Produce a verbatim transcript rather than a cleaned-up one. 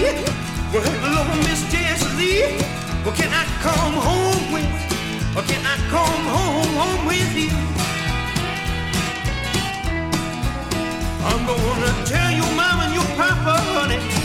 Well, hello, Miss Jessie Lee. Well, can I come home with